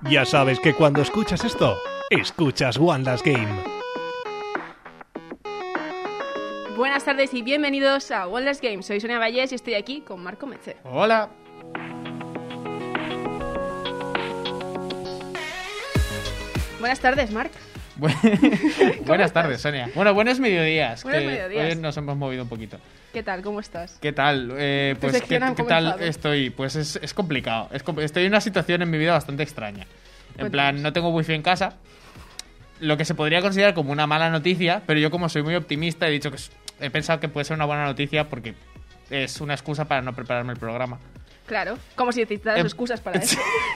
Ya sabes que cuando escuchas esto, escuchas One Last Game. Buenas tardes y bienvenidos a One Last Game. Soy Sonia Vallés y estoy aquí con Marco Metze. Hola. Buenas tardes, Marc. Buenas tardes, Sonia. Bueno, buenos mediodías. Buenos que mediodías. Hoy nos hemos movido un poquito. ¿Qué tal? ¿Cómo estás? ¿Qué tal? Pues, sección ha ¿qué tal comenzado. estoy? Pues es complicado. Estoy en una situación en mi vida bastante extraña. En plan, Cuéntanos. no tengo wifi en casa. Lo que se podría considerar como una mala noticia, pero yo como soy muy optimista he dicho que he pensado que puede ser una buena noticia porque es una excusa para no prepararme el programa. Claro, como si necesitaras excusas para eso.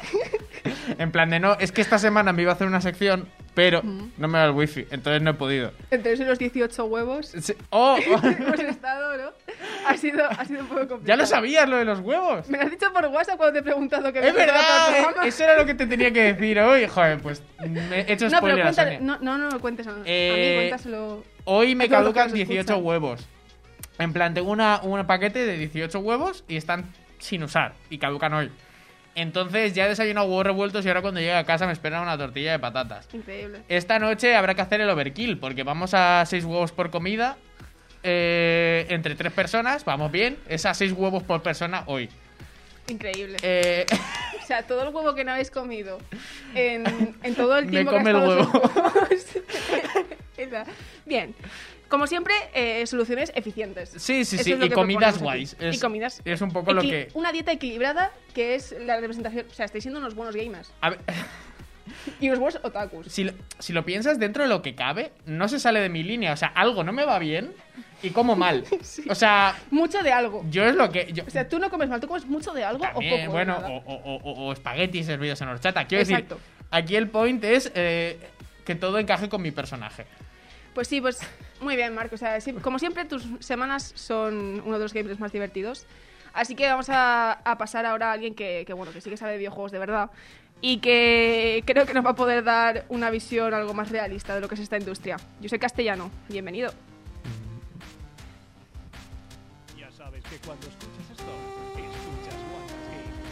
En plan de no, es que esta semana me iba a hacer una sección, pero no me da el wifi, entonces no he podido. Entre los 18 huevos Sí. ¡Oh! hemos estado, ¿no? Ha sido un poco complicado. ¡Ya lo sabías, lo de los huevos! Me lo has dicho por WhatsApp cuando te he preguntado que me ¡Es verdad! preparado para el programa. Eso era lo que te tenía que decir hoy. Joder, pues me he hecho No, pero spoiler a cuéntale, Sonia. no me cuentes a mí, cuéntaselo. Hoy me a todos los que caducan nos 18 escuchan. huevos. En plan, tengo un paquete de 18 huevos y están sin usar. Y caducan hoy. Entonces ya he desayunado huevos revueltos y ahora cuando llegue a casa me espera una tortilla de patatas. Increíble. Esta noche habrá que hacer el overkill porque vamos a 6 huevos por comida. Entre 3 personas, vamos bien. Es a 6 huevos por persona hoy. Increíble. O O sea, todo el huevo que no habéis comido en todo el Me tiempo come que el has estado huevo. los huevos. Bien. Como siempre, soluciones eficientes. Sí, Eso es lo y que comidas proponemos guays. aquí. Y comidas. Es un poco lo que... Una dieta equilibrada que es la representación. O sea, estáis siendo unos buenos gamers. A ver, Y unos buenos otakus. si lo piensas dentro de lo que cabe, no se sale de mi línea. O sea, algo no me va bien y como mal. Sí. O sea, Mucho de algo. yo es lo que... O sea, tú no comes mal, tú comes mucho de algo también, o poco. bueno, de nada. o espaguetis servidos en horchata. Quiero Exacto. decir, aquí el point es que todo encaje con mi personaje. Pues sí, pues muy bien, Marco. O sea, como siempre, tus semanas son uno de los gameplays más divertidos. Así que vamos a pasar ahora a alguien que sí que sabe de videojuegos de verdad y que creo que nos va a poder dar una visión algo más realista de lo que es esta industria. Yo soy Castellano. Bienvenido. Ya sabes que cuando escuchas esto, escuchas One Last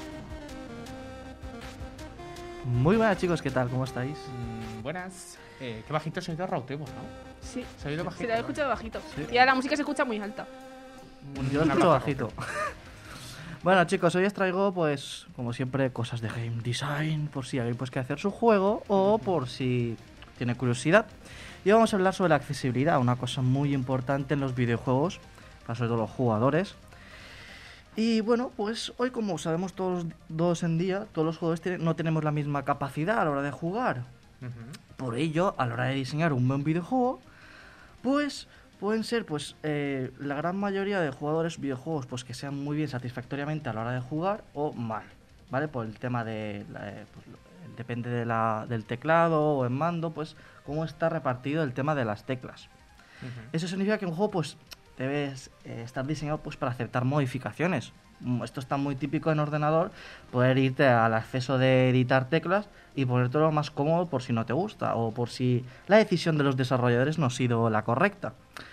Game. Muy buenas chicos, ¿qué tal? ¿Cómo estáis? Buenas. Qué bajito se ha ido Rautemos, ¿no? Sí. Se ha oído bajito. Se la he escuchado bajito. Sí. Y ahora la música se escucha muy alta. Yo lo Una escucho plaza bajito. Bueno chicos, hoy os traigo pues como siempre cosas de game design, por si alguien pues que hacer su juego o por si tiene curiosidad. Y vamos a hablar sobre la accesibilidad, una cosa muy importante en los videojuegos, para sobre todo los jugadores. Y bueno, pues hoy como sabemos todos en día, todos los jugadores no tenemos la misma capacidad a la hora de jugar. Ujú. Por ello, a la hora de diseñar un buen videojuego, pues pueden ser la gran mayoría de videojuegos pues que sean muy bien satisfactoriamente a la hora de jugar o mal, ¿vale? Por el tema de depende del teclado o en mando, pues cómo está repartido el tema de las teclas. Ujú. Eso significa que un juego pues debe estar diseñado pues para aceptar modificaciones. Esto está muy típico en ordenador, poder irte al acceso de editar teclas y ponértelo más cómodo por si no te gusta o por si la decisión de los desarrolladores no ha sido la correcta.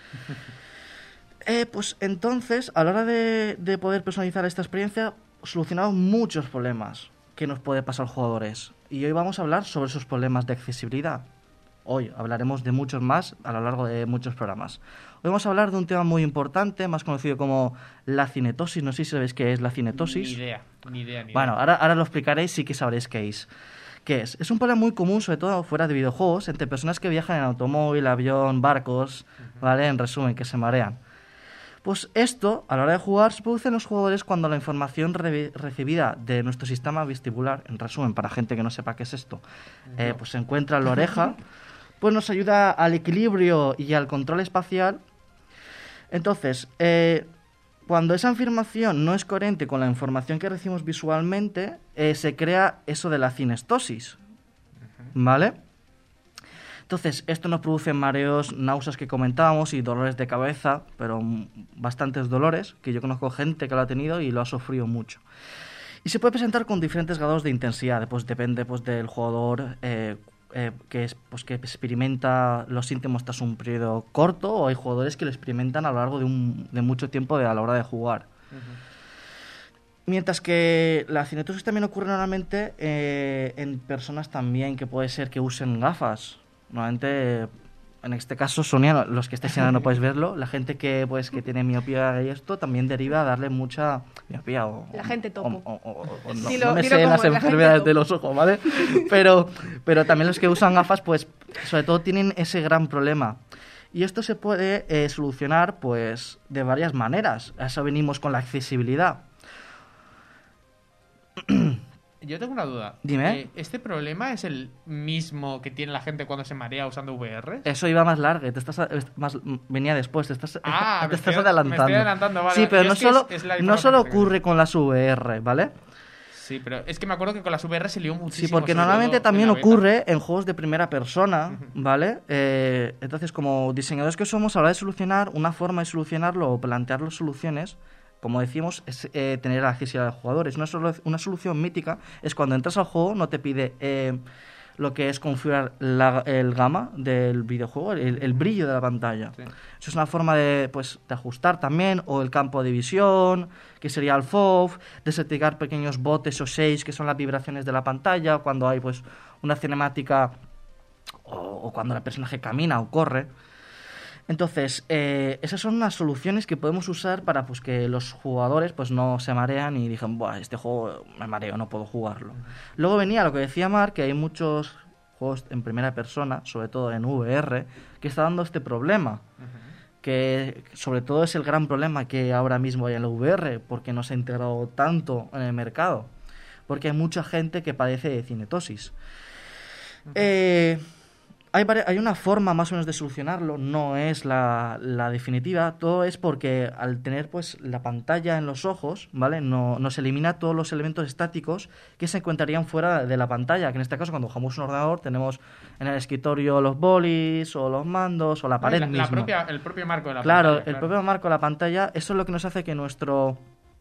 Pues entonces, a la hora de poder personalizar esta experiencia, solucionamos muchos problemas que nos puede pasar a los jugadores. Y hoy vamos a hablar sobre esos problemas de accesibilidad. Hoy hablaremos de muchos más a lo largo de muchos programas. Hoy vamos a hablar de un tema muy importante, más conocido como la cinetosis. No sé si sabéis qué es la cinetosis. Ni idea. Bueno, ahora lo explicaréis, sí que sabréis qué es. ¿Qué es? Es un problema muy común, sobre todo fuera de videojuegos, entre personas que viajan en automóvil, avión, barcos, ¿vale? En resumen, que se marean. Pues esto, a la hora de jugar, se produce en los jugadores cuando la información recibida de nuestro sistema vestibular, en resumen, para gente que no sepa qué es esto, pues se encuentra en la oreja, pues nos ayuda al equilibrio y al control espacial. Entonces, cuando esa información no es coherente con la información que recibimos visualmente, se crea eso de la cinestosis, ¿vale? Entonces, esto nos produce mareos, náuseas que comentábamos y dolores de cabeza, pero bastantes dolores, que yo conozco gente que lo ha tenido y lo ha sufrido mucho. Y se puede presentar con diferentes grados de intensidad, pues depende pues del jugador que experimenta los síntomas tras un periodo corto, o hay jugadores que lo experimentan a lo largo de mucho tiempo a la hora de jugar. Mientras que la cinetosis también ocurre normalmente en personas también que puede ser que usen gafas. Normalmente, en este caso, Sonia, los que estéis no podéis verlo, la gente que que tiene miopía y esto también deriva a darle mucha miopía o... La gente topo. o Dilo- no me dilo sé como las es, la enfermedades gente de los ojos, ¿vale? Pero también los que usan gafas, pues, sobre todo tienen ese gran problema. Y esto se puede solucionar, pues, de varias maneras. A eso venimos con la accesibilidad. Yo tengo una duda. Dime. ¿Este problema es el mismo que tiene la gente cuando se marea usando VR? Eso iba más largo, venía después, te estás adelantando. Me estoy adelantando, vale. Sí, pero Yo no es que solo, es la no información solo que tengo. ocurre con las VR, ¿vale? Sí, pero es que me acuerdo que con las VR se lió muchísimo. Sí, porque sobre normalmente todo también en la beta. ocurre en juegos de primera persona, ¿vale? Entonces, como diseñadores que somos, a la hora de solucionar, una forma de solucionarlo o plantear las soluciones, como decimos, es tener accesibilidad a los jugadores. Una solución mítica es cuando entras al juego, no te pide lo que es configurar el gamma del videojuego, el brillo de la pantalla. Sí. Eso es una forma de ajustar también, o el campo de visión, que sería el FOV, desactivar pequeños botes o shakes, que son las vibraciones de la pantalla, cuando hay pues una cinemática o cuando el personaje camina o corre. Entonces, esas son unas soluciones que podemos usar para pues que los jugadores pues no se marean y digan, buah, este juego me mareo, no puedo jugarlo. Luego venía lo que decía Marc, que hay muchos juegos en primera persona, sobre todo en VR, que está dando este problema. Que sobre todo es el gran problema que ahora mismo hay en la VR, porque no se ha integrado tanto en el mercado. Porque hay mucha gente que padece de cinetosis. Hay una forma más o menos de solucionarlo, no es la definitiva. Todo es porque al tener pues la pantalla en los ojos, ¿vale? Nos elimina todos los elementos estáticos que se encontrarían fuera de la pantalla, que en este caso cuando jugamos un ordenador tenemos en el escritorio los bolis o los mandos o la pared misma. El propio marco de la Claro, pantalla. el propio marco de la pantalla, eso es lo que nos hace que nuestro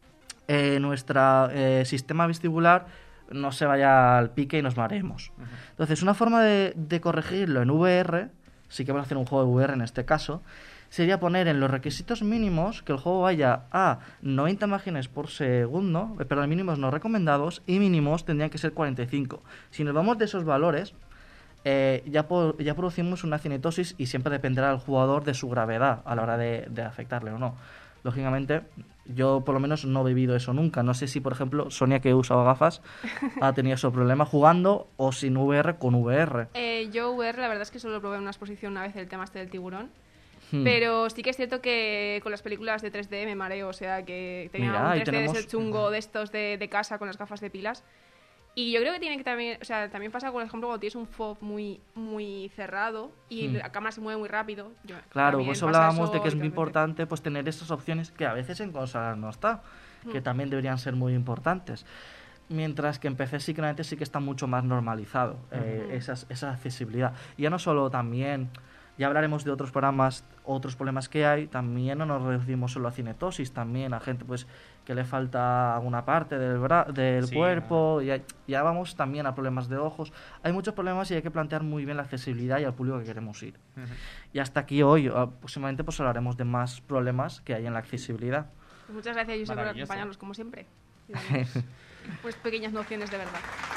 sistema vestibular no se vaya al pique y nos mareemos. Entonces, una forma de corregirlo en VR, sí que vamos a hacer un juego de VR en este caso, sería poner en los requisitos mínimos que el juego vaya a 90 imágenes por segundo, perdón, mínimos no recomendados, y mínimos tendrían que ser 45. Si nos vamos de esos valores, ya producimos una cinetosis y siempre dependerá del jugador de su gravedad a la hora de afectarle o no. Lógicamente, yo por lo menos no he vivido eso nunca. No sé si, por ejemplo, Sonia, que usaba gafas, ha tenido ese problema jugando o sin VR con VR. Yo VR, la verdad es que solo probé en una exposición una vez el tema este del tiburón. Pero sí que es cierto que con las películas de 3D me mareo, o sea, que tenía Mira, un ahí 3D de ese chungo de estos de casa con las gafas de pilas. Y yo creo que tiene que también, o sea, también pasa, por ejemplo, cuando tienes un FOV muy cerrado y la cámara se mueve muy rápido. Claro, también pues pasa hablábamos eso de que es muy habitualmente. importante pues tener esas opciones que a veces en consolas no está, que también deberían ser muy importantes. Mientras que en PC sí que está mucho más normalizado esa accesibilidad. Y ya no solo también, ya hablaremos de otros problemas que hay, también no nos reducimos solo a cinetosis, también a gente pues que le falta alguna parte del Sí, cuerpo, ya vamos también a problemas de ojos. Hay muchos problemas y hay que plantear muy bien la accesibilidad y al público que queremos ir. Y hasta aquí hoy, próximamente pues hablaremos de más problemas que hay en la accesibilidad. Pues muchas gracias, Josep, por Maravilloso. acompañarnos, como siempre. Y darnos, pues pequeñas nociones de verdad.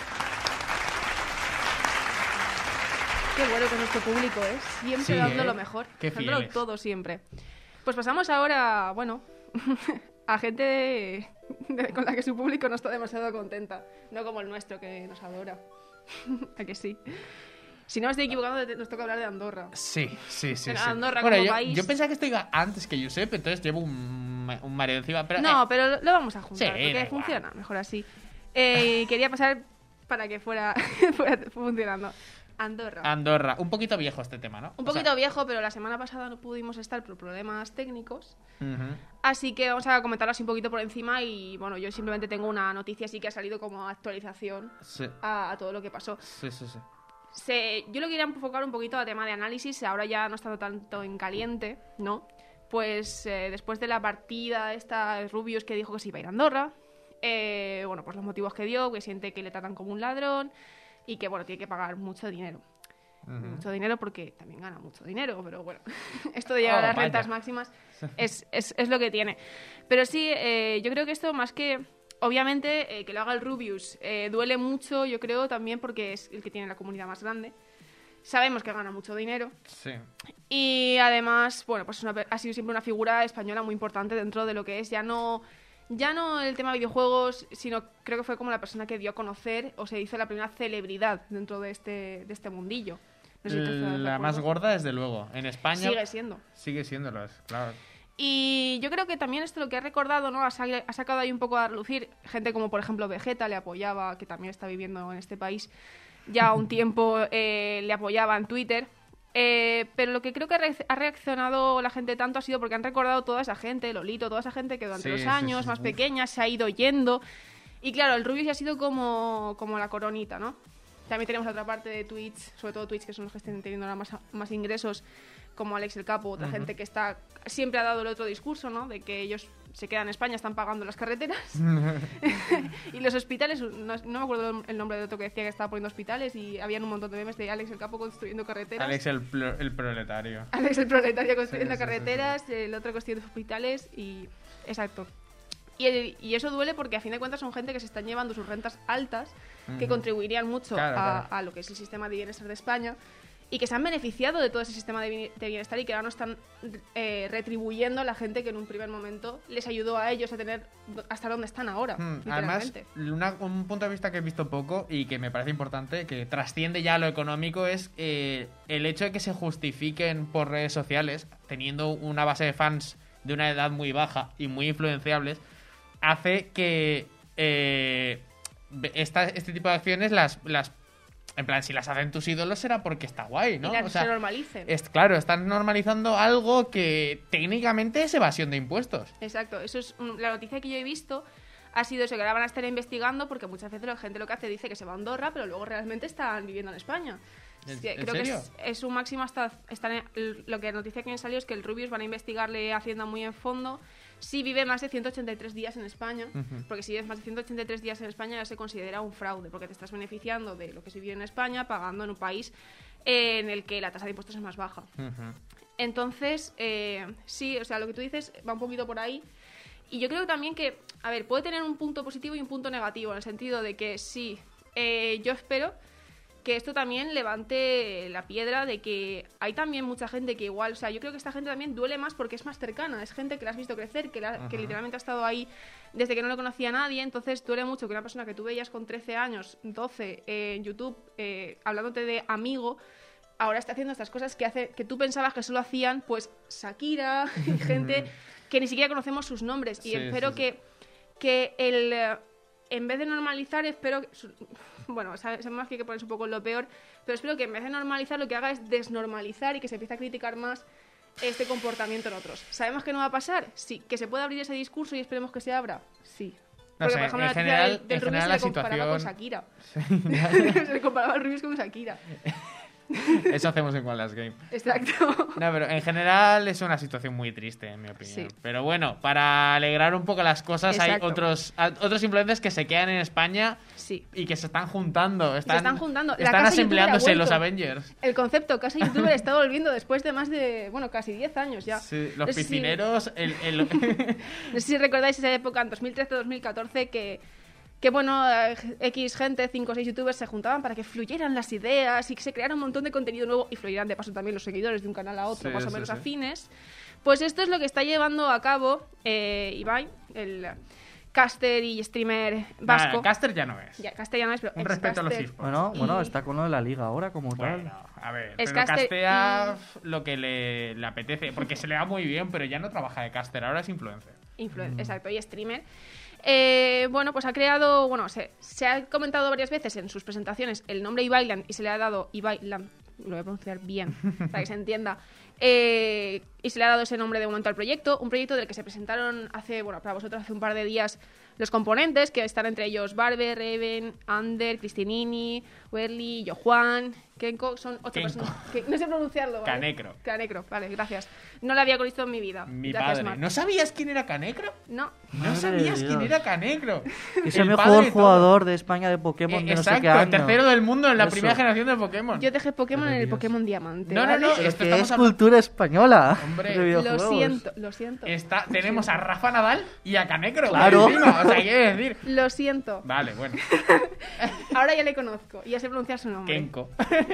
Qué bueno que es nuestro público, ¿eh? Siempre Sí, dando ¿eh? lo mejor. Qué dándolo fieles. todo siempre. Pues pasamos ahora, bueno, a gente con la que su público no está demasiado contenta. No como el nuestro, que nos adora. ¿A que sí? Si no me estoy equivocando, nos toca hablar de Andorra. Sí. Pero Andorra Bueno, como yo, país- yo pensaba que esto iba antes que Josep, entonces llevo un mareo encima. Pero, No, pero lo vamos a juntar, Sí, da porque igual. funciona mejor así. Quería pasar para que fuera funcionando. Andorra, un poquito viejo este tema, ¿no? Un poquito viejo, pero la semana pasada no pudimos estar por problemas técnicos. Ujú. Así que vamos a comentarlo así un poquito por encima y bueno, yo simplemente tengo una noticia así que ha salido como actualización Sí, a todo lo que pasó. sí. Yo lo quería enfocar un poquito a tema de análisis, ahora ya no estando tanto en caliente, ¿no? Pues después de la partida esta Rubius que dijo que se iba a ir a Andorra, bueno, pues los motivos que dio, que siente que le tratan como un ladrón y que, bueno, tiene que pagar mucho dinero. Mucho dinero porque también gana mucho dinero, pero bueno, esto de llegar a las vaya. rentas máximas es lo que tiene. Pero sí, yo creo que esto más que obviamente, que lo haga el Rubius duele mucho, yo creo, también porque es el que tiene la comunidad más grande. Sabemos que gana mucho dinero. Sí. Y además, bueno, pues ha sido siempre una figura española muy importante dentro de lo que es ya no el tema de videojuegos, sino creo que fue como la persona que dio a conocer o se hizo la primera celebridad dentro de este mundillo. No sé si tú estás de La más acuerdo. gorda, desde luego. En España Sigue siendo. sigue siéndolo, claro. Y yo creo que también esto lo que ha recordado, ¿no? Ha sacado ahí un poco a relucir gente como, por ejemplo, Vegeta le apoyaba, que también está viviendo en este país ya un tiempo, le apoyaba en Twitter. Pero lo que creo que ha reaccionado la gente tanto ha sido porque han recordado toda esa gente, Lolito, toda esa gente que durante Sí, los sí, años sí, más uf. pequeña se ha ido yendo. Y claro, el Rubius ya ha sido como la coronita, ¿no? También tenemos la otra parte de Twitch, sobre todo Twitch, que son los que están teniendo ahora más ingresos, como Alex el Capo, otra gente que siempre ha dado el otro discurso, ¿no? De que ellos se quedan en España, están pagando las carreteras. Y los hospitales, no me acuerdo el nombre de otro que decía que estaba poniendo hospitales y habían un montón de memes de Alex el Capo construyendo carreteras. Alex el proletario. Alex el proletario construyendo Sí, sí, sí, carreteras, el otro construyendo hospitales y... Exacto. Y eso duele porque a fin de cuentas son gente que se están llevando sus rentas altas, que contribuirían mucho Claro. a lo que es el sistema de bienestar de España y que se han beneficiado de todo ese sistema de bienestar y que ahora no están retribuyendo a la gente que en un primer momento les ayudó a ellos a tener hasta donde están ahora, Además, literalmente. un punto de vista que he visto poco y que me parece importante, que trasciende ya lo económico, es el hecho de que se justifiquen por redes sociales, teniendo una base de fans de una edad muy baja y muy influenciables, hace que este tipo de acciones en plan, si las hacen tus ídolos será porque está guay, ¿no? Y las se normalicen. Claro, están normalizando algo que técnicamente es evasión de impuestos. Exacto, eso es la noticia que yo he visto ha sido eso, que ahora van a estar investigando porque muchas veces la gente lo que hace dice que se va a Andorra, pero luego realmente están viviendo en España. ¿En Creo serio? que es un máximo hasta lo que la noticia que me salió es que el Rubius van a investigarle a Hacienda muy en fondo si vive más de 183 días en España, porque si vives más de 183 días en España ya se considera un fraude, porque te estás beneficiando de lo que se vive en España pagando en un país en el que la tasa de impuestos es más baja. Entonces, sí, o sea, lo que tú dices va un poquito por ahí. Y yo creo también que, a ver, puede tener un punto positivo y un punto negativo, en el sentido de que sí, yo espero que esto también levante la piedra de que hay también mucha gente que igual, o sea, yo creo que esta gente también duele más porque es más cercana, es gente que la has visto crecer, que literalmente ha estado ahí desde que no lo conocía nadie, entonces duele mucho que una persona que tú veías con 13 años, 12, en YouTube, hablándote de amigo, ahora está haciendo estas cosas que tú pensabas que solo hacían, pues, Shakira y gente que ni siquiera conocemos sus nombres, y Sí, espero sí, sí. que en vez de normalizar, espero... Bueno, sabemos que hay que ponerse un poco en lo peor, pero espero que en vez de normalizar lo que haga es desnormalizar y que se empiece a criticar más este comportamiento en otros. ¿Sabemos que no va a pasar? Sí. ¿Que se puede abrir ese discurso y esperemos que se abra? Sí. No Porque, sé, por ejemplo, en la noticia general- del en Rubius general se la le comparaba con situación- Shakira. Se le comparaba al Rubius con Shakira. Eso hacemos en Wallace Game. Exacto. No, pero en general es una situación muy triste, en mi opinión. Sí. Pero bueno, para alegrar un poco las cosas, Exacto. hay otros influencers que se quedan en España Sí. y que se están juntando. están juntando. La Están casa asembleándose youtuber ha los vuelto. Avengers. El concepto Casa YouTuber está volviendo después de más de, bueno, casi 10 años ya. Sí, los No sé si- piscineros. No sé si recordáis esa época, en 2013-2014, que bueno, X gente, 5 o 6 youtubers se juntaban para que fluyeran las ideas y que se creara un montón de contenido nuevo y fluyeran de paso también los seguidores de un canal a otro, Sí, más o sí, menos sí. afines. Pues esto es lo que está llevando a cabo Ibai, el caster y streamer vasco. Caster ya no es. Ya, castellano es, pero Un respeto a los ex-caster. esports. Bueno, Y- está con lo de la liga ahora como Bueno, tal. a ver, Es pero caster castea lo que le apetece, porque se le da muy bien, pero ya no trabaja de caster, ahora es influencer. Exacto, y streamer. Bueno, pues ha creado, bueno, se ha comentado varias veces en sus presentaciones el nombre Ibailan y se le ha dado Ibailan, lo voy a pronunciar bien para que se entienda, y se le ha dado ese nombre de momento al proyecto, un proyecto del que se presentaron para vosotros hace un par de días los componentes, que están entre ellos Barber, Reven, Ander, Cristinini, Werly, Jojuan, Kenko, son 8 Kenko. personas. No sé pronunciarlo, ¿vale? Canecro. Canecro, vale, gracias. No lo había visto en mi vida. Mi Gracias, padre. Marc. ¿No sabías quién era Canecro? No. ¿No Madre sabías de quién Dios. era Canecro? Es El el padre mejor de todo. jugador de España de Pokémon de no sé qué Exacto, año. el tercero del mundo en la Eso. primera generación de Pokémon. Yo dejé Pokémon Pero en el Dios. Pokémon Diamante. No, no, ¿vale? no, Pero esto que estamos es hablando- cultura española. Hombre, de Lo videojuegos. siento, lo siento. Tenemos a Rafa Nadal y a Canecro. Claro. encima, O sea, quiere decir... Lo siento. Vale, bueno. Ahora ya le conozco y ya sé pronunciar su nombre. Kenko.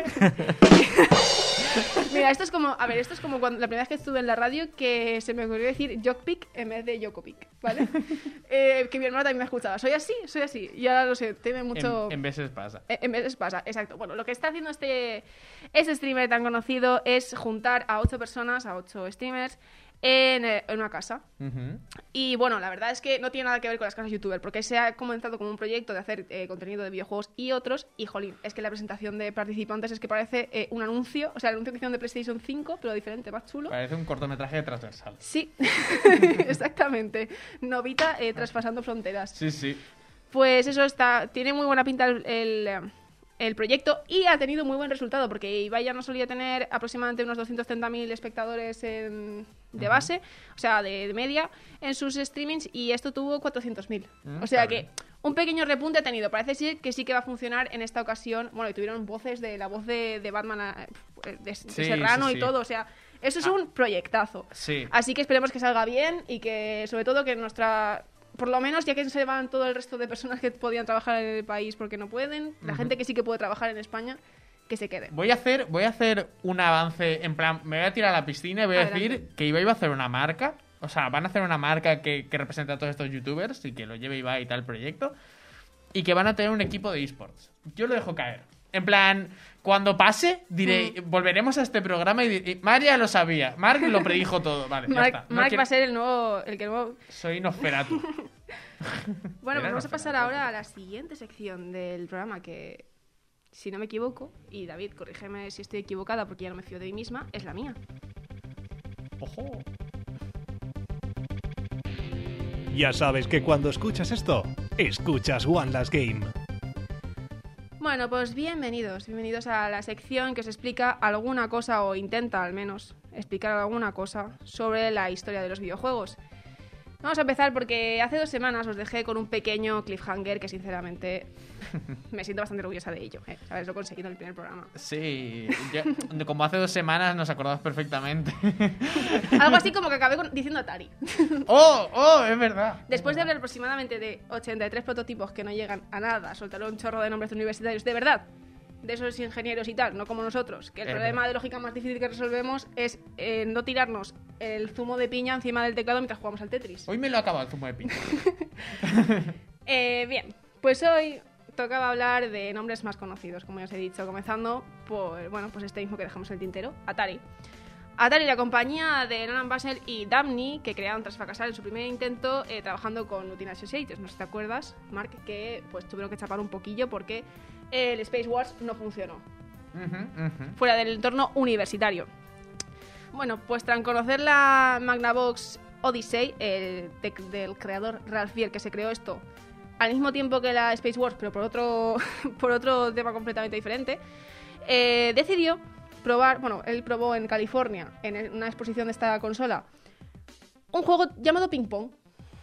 Mira, esto es como... A ver, esto es como cuando la primera vez que estuve en la radio que se me ocurrió decir Jockpick en vez de Jokopic, ¿vale? Que mi hermano también me escuchaba. Soy así. Y ahora lo sé, teme mucho... En veces pasa. En veces pasa, exacto. Bueno, lo que está haciendo este streamer tan conocido es juntar a 8 personas, a 8 streamers, en una casa. Ujú. Y bueno, la verdad es que no tiene nada que ver con las casas youtuber, porque se ha comenzado como un proyecto de hacer contenido de videojuegos y otros, y jolín, es que la presentación de participantes es que parece un anuncio, o sea, el anuncio que hicieron de PlayStation 5, pero diferente, más chulo. Parece un cortometraje transversal. Sí, exactamente. Novita traspasando fronteras. Sí, sí. Pues eso tiene muy buena pinta el proyecto y ha tenido muy buen resultado porque Ibai ya no solía tener aproximadamente unos 230.000 espectadores de base, o sea, de media, en sus streamings y esto tuvo 400.000. O sea que un pequeño repunte ha tenido. Parece ser que sí que va a funcionar en esta ocasión. Bueno, y tuvieron la voz de Batman, de Serrano sí, y sí. todo, o sea... Eso es un proyectazo. Sí. Así que esperemos que salga bien y que, sobre todo, que por lo menos, ya que se van todo el resto de personas que podían trabajar en el país porque no pueden, la gente que sí que puede trabajar en España, que se quede. Voy a hacer un avance, en plan, me voy a tirar a la piscina y voy a Adelante. decir que Ibai va a hacer una marca. O sea, van a hacer una marca que represente a todos estos youtubers y que lo lleve Ibai y tal proyecto. Y que van a tener un equipo de esports. Yo lo dejo caer. En plan, cuando pase, diré, volveremos a este programa y diré, Mark ya lo sabía. Mark lo predijo todo. Vale, ya está. No Mark quiero- va a ser el nuevo... Soy Nosferatu. Bueno, pues Era vamos a pasar Nosferatu. ahora a la siguiente sección del programa que, si no me equivoco, y David, corrígeme si estoy equivocada porque ya no me fío de mí misma, es la mía. Ojo. Ya sabes que cuando escuchas esto, escuchas One Last Game. Bueno, pues bienvenidos a la sección que os explica alguna cosa, o intenta al menos explicar alguna cosa sobre la historia de los videojuegos. Vamos a empezar porque hace 2 semanas os dejé con un pequeño cliffhanger que sinceramente me siento bastante orgullosa de ello, haberlo conseguido en el primer programa. Sí, como hace 2 semanas nos acordamos perfectamente. Algo así como que acabé diciendo Atari. ¡Oh! Es verdad. Después de hablar aproximadamente de 83 prototipos que no llegan a nada, soltaron un chorro de nombres de universitarios, de verdad, de esos ingenieros y tal, no como nosotros, que el problema de lógica más difícil que resolvemos es no tirarnos el zumo de piña encima del teclado mientras jugamos al Tetris. Hoy me lo he acabado el zumo de piña. Bien, pues hoy tocaba hablar de nombres más conocidos, como ya os he dicho, comenzando por, pues este mismo que dejamos en el tintero, Atari. Atari, la compañía de Nolan Bushnell y Dabney, que crearon tras fracasar en su primer intento trabajando con Nutina Associates. No sé si te acuerdas, Mark, que pues tuvieron que chapar un poquillo porque el Space Wars no funcionó fuera del entorno universitario. Bueno, pues tras conocer la Magnavox Odyssey del creador Ralph Bier, que se creó esto al mismo tiempo que la Space Wars, pero por otro tema completamente diferente, decidió probar, él probó en California, en una exposición de esta consola, un juego llamado Ping Pong.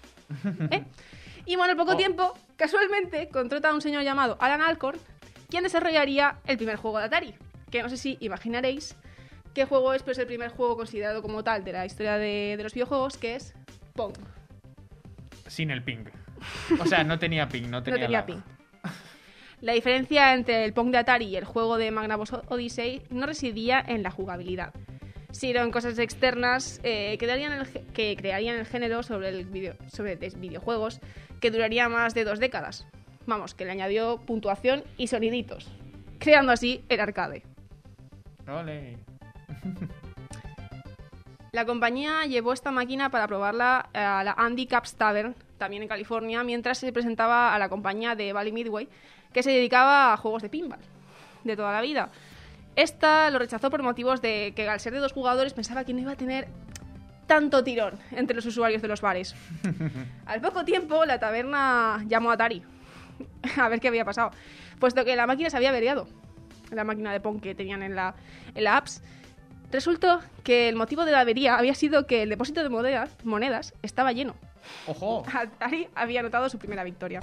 Y bueno, al poco tiempo, casualmente, contrata a un señor llamado Alan Alcorn, quien desarrollaría el primer juego de Atari, que no sé si imaginaréis qué juego es, pero es el primer juego considerado como tal de la historia de los videojuegos, que es Pong. Sin el ping. O sea, no tenía ping, no tenía lag. ping. La diferencia entre el Pong de Atari y el juego de Magnavox Odyssey no residía en la jugabilidad, sino en cosas externas que crearían el género sobre videojuegos que duraría más de 2 décadas. Vamos, que le añadió puntuación y soniditos, creando así el arcade. Ole. La compañía llevó esta máquina para probarla a la Andy Capp's Tavern, también en California, mientras se presentaba a la compañía de Bally Midway, que se dedicaba a juegos de pinball de toda la vida. Esta lo rechazó por motivos de que al ser de 2 jugadores pensaba que no iba a tener tanto tirón entre los usuarios de los bares. Al poco tiempo la taberna llamó a Atari a ver qué había pasado, puesto que la máquina se había averiado, la máquina de Pong que tenían en la apps. Resultó que el motivo de la avería había sido que el depósito de monedas estaba lleno. ¡Ojo! Atari había anotado su primera victoria.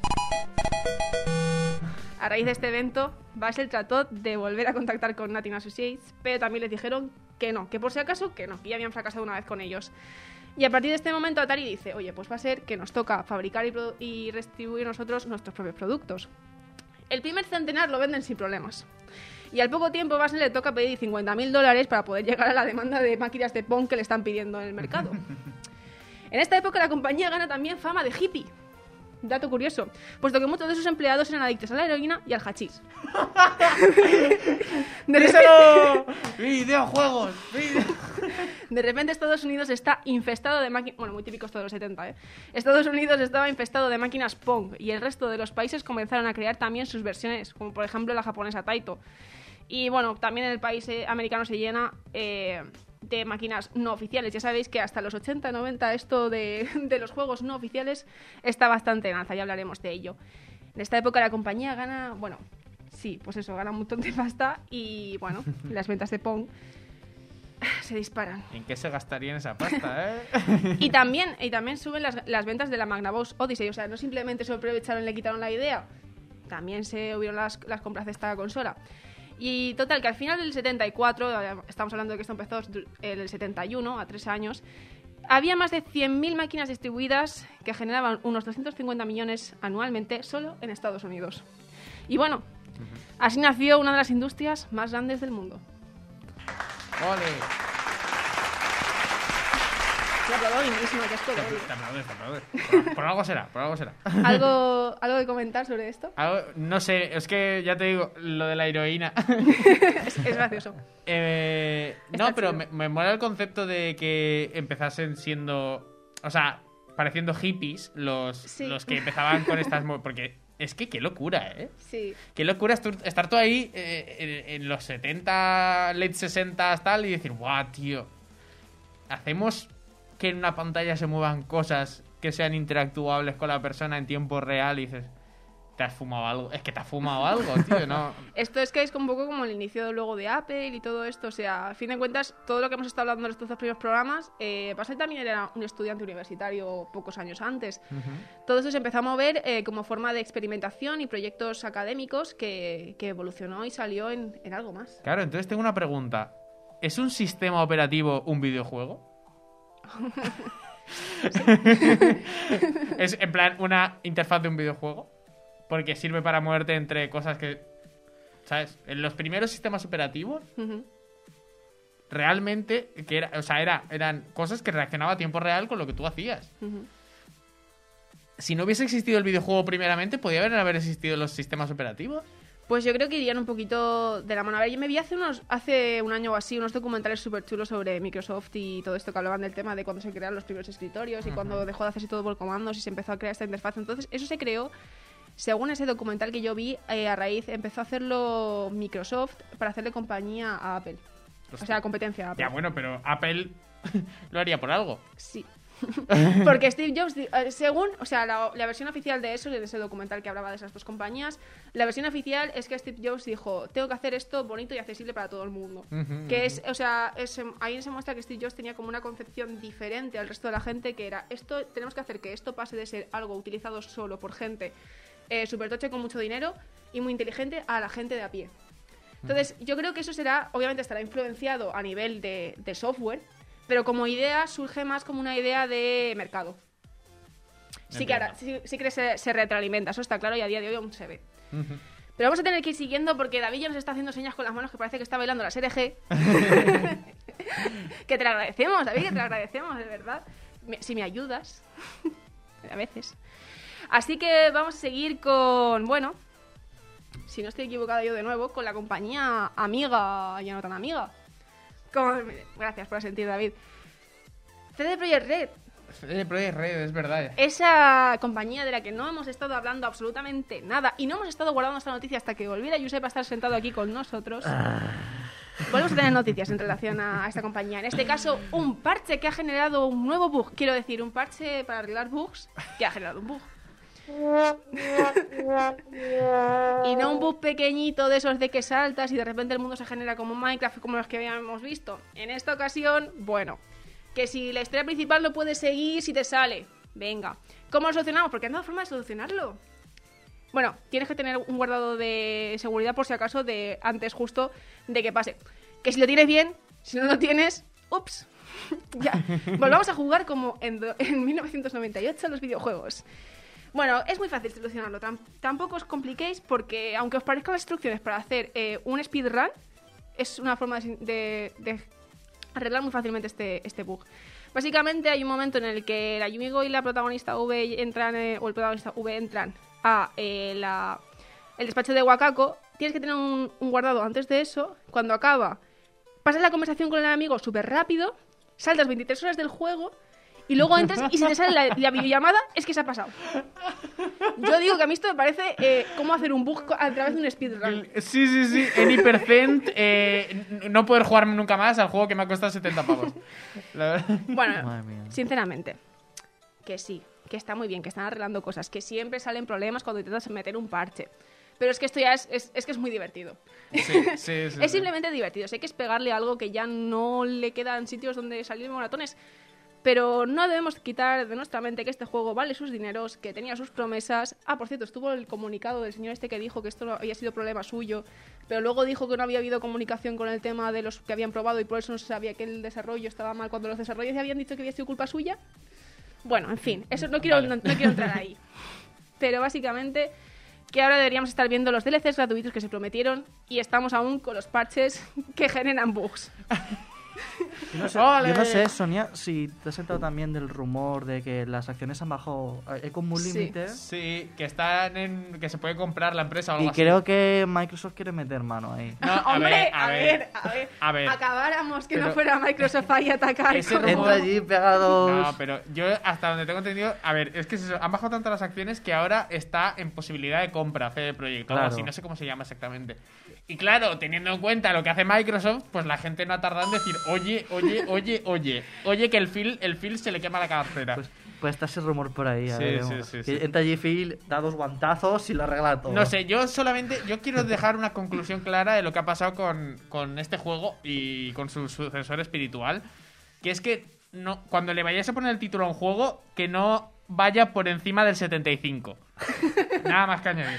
A raíz de este evento, Bushnell trató de volver a contactar con Nutina Associates, pero también les dijeron que no, que por si acaso que no, que ya habían fracasado una vez con ellos. Y a partir de este momento Atari dice, oye, pues va a ser que nos toca fabricar y distribuir nosotros nuestros propios productos. El primer centenar lo venden sin problemas. Y al poco tiempo Basel le toca pedir $50.000 para poder llegar a la demanda de máquinas de Pong que le están pidiendo en el mercado. En esta época la compañía gana también fama de hippie. Dato curioso, puesto que muchos de sus empleados eran adictos a la heroína y al hachís. ¡Videojuegos! De repente Estados Unidos está infestado de máquinas... Bueno, muy típicos todos los 70, ¿eh? Estados Unidos estaba infestado de máquinas Pong y el resto de los países comenzaron a crear también sus versiones, como por ejemplo la japonesa Taito. Y bueno, también el país americano se llena de máquinas no oficiales. Ya sabéis que hasta los 80, 90 esto de los juegos no oficiales está bastante en alza, ya hablaremos de ello. En esta época la compañía gana, bueno, sí, pues eso, gana un montón de pasta y bueno, las ventas de Pong se disparan. ¿En qué se gastarían esa pasta, Y también suben las ventas de la Magnavox Odyssey, o sea, no simplemente se aprovecharon y le quitaron la idea, también se hubieron las compras de esta consola. Y total, que al final del 74, estamos hablando de que esto empezó en el 71, a 3 años, había más de 100.000 máquinas distribuidas que generaban unos 250 millones anualmente solo en Estados Unidos. Y bueno, así nació una de las industrias más grandes del mundo. ¡Ole! Se aplaudo a mí mismo, que es todo. Te aplaudes. Por algo será. ¿Algo que comentar sobre esto? No sé, es que ya te digo, lo de la heroína. Es gracioso. No, pero me mola el concepto de que empezasen siendo... O sea, pareciendo hippies los que empezaban con estas... Porque es que qué locura, ¿eh? Sí. Qué locura estar tú ahí en los 70, late 60 tal y decir, guau, tío, hacemos que en una pantalla se muevan cosas que sean interactuables con la persona en tiempo real y dices, te has fumado algo. Es que te has fumado algo, tío, ¿no? Esto es que es un poco como el inicio luego de Apple y todo esto. O sea, a fin de cuentas, todo lo que hemos estado hablando en estos dos primeros programas, Basel también era un estudiante universitario pocos años antes. Todo eso se empezó a mover como forma de experimentación y proyectos académicos que evolucionó y salió en algo más. Claro, entonces tengo una pregunta. ¿Es un sistema operativo un videojuego? ¿Es en plan una interfaz de un videojuego? Porque sirve para moverte entre cosas que... ¿Sabes? En los primeros sistemas operativos realmente eran cosas que reaccionaban a tiempo real con lo que tú hacías. Si no hubiese existido el videojuego primeramente, ¿podría haber existido los sistemas operativos? Pues yo creo que irían un poquito de la mano. A ver, yo me vi hace un año o así unos documentales súper chulos sobre Microsoft y todo esto que hablaban del tema de cuando se crearon los primeros escritorios y cuando dejó de hacerse todo por comandos y se empezó a crear esta interfaz. Entonces, eso se creó, según ese documental que yo vi, empezó a hacerlo Microsoft para hacerle compañía a Apple. Hostia. O sea, competencia a Apple. Ya, bueno, pero Apple lo haría por algo. Sí. Porque Steve Jobs, según, o sea, la versión oficial de eso, de ese documental que hablaba de esas dos compañías, la versión oficial es que Steve Jobs dijo, tengo que hacer esto bonito y accesible para todo el mundo. Que es, o sea, ahí se muestra que Steve Jobs tenía como una concepción diferente al resto de la gente, que era, tenemos que hacer que esto pase de ser algo utilizado solo por gente súper toche con mucho dinero y muy inteligente a la gente de a pie. Entonces, yo creo que eso obviamente estará influenciado a nivel de software, pero como idea surge más como una idea de mercado. Sí que, ahora, sí que se retroalimenta, eso está claro y a día de hoy aún se ve. Pero vamos a tener que ir siguiendo porque David ya nos está haciendo señas con las manos que parece que está bailando la SRG. Que te lo agradecemos, David, que te lo agradecemos, de verdad. Si me ayudas. A veces. Así que vamos a seguir con, bueno, si no estoy equivocada yo de nuevo, con la compañía amiga, ya no tan amiga. Gracias por asentir, David. CD Projekt Red. CD Projekt Red, es verdad. Esa compañía de la que no hemos estado hablando absolutamente nada y no hemos estado guardando esta noticia hasta que volviera Josep a estar sentado aquí con nosotros. Volvemos a tener noticias en relación a esta compañía. En este caso, un parche que ha generado un nuevo bug. Quiero decir, un parche para arreglar bugs que ha generado un bug. Y no un bug pequeñito de esos de que saltas y de repente el mundo se genera como Minecraft, como los que habíamos visto. En esta ocasión, bueno, que si la historia principal no puedes seguir si te sale. Venga, ¿cómo lo solucionamos? Porque no hay forma de solucionarlo. Bueno, tienes que tener un guardado de seguridad por si acaso de antes justo de que pase. Que si lo tienes bien, si no lo tienes, ups. Ya, volvamos a jugar como en 1998 los videojuegos. Bueno, es muy fácil solucionarlo. Tampoco os compliquéis porque, aunque os parezcan las instrucciones para hacer un speedrun, es una forma de arreglar muy fácilmente este bug. Básicamente hay un momento en el que la Yumiko y la protagonista V entran, o el protagonista V entran a el despacho de Wakako. Tienes que tener un guardado antes de eso. Cuando acaba, pasas la conversación con el amigo súper rápido, saltas 23 horas del juego y luego entras y si te sale la videollamada es que se ha pasado. Yo digo que a mí esto me parece cómo hacer un bug a través de un speedrun. Sí. En Hypercent no poder jugar nunca más al juego que me ha costado 70 pavos. La verdad. Bueno, sinceramente, que sí, que está muy bien, que están arreglando cosas, que siempre salen problemas cuando intentas meter un parche. Pero es que esto ya es que es muy divertido. Sí, es simplemente divertido. Sé que es pegarle algo que ya no le quedan sitios donde salir maratones. Pero no debemos quitar de nuestra mente que este juego vale sus dineros, que tenía sus promesas. Ah, por cierto, estuvo el comunicado del señor este que dijo que esto no había sido problema suyo, pero luego dijo que no había habido comunicación con el tema de los que habían probado y por eso no se sabía que el desarrollo estaba mal cuando los desarrolladores habían dicho que había sido culpa suya. Bueno, en fin, eso no quiero entrar ahí. Pero básicamente que ahora deberíamos estar viendo los DLCs gratuitos que se prometieron y estamos aún con los parches que generan bugs. Yo no sé, Sonia, si te has enterado también del rumor de que las acciones han bajado. Hay como un límite. Sí, que están que se puede comprar la empresa o algo y así. creo que Microsoft quiere meter mano ahí. No, Hombre, a ver. Acabáramos que no fuera Microsoft ahí a atacar. Entra allí pegados. No, pero yo hasta donde tengo entendido, a ver, es que han bajado tanto las acciones que ahora está en posibilidad de compra CD Projekt, algo así, no sé cómo se llama exactamente. Y claro, teniendo en cuenta lo que hace Microsoft, pues la gente no ha tardado en decir, oye, que el Phil se le quema la cartera. Pues está ese rumor por ahí. Sí. Entra allí Phil, da 2 guantazos y lo arregla todo. No sé, yo quiero dejar una conclusión clara de lo que ha pasado con este juego y con su sucesor espiritual, que es que no, cuando le vayáis a poner el título a un juego, que no vaya por encima del 75. Nada más que añadir.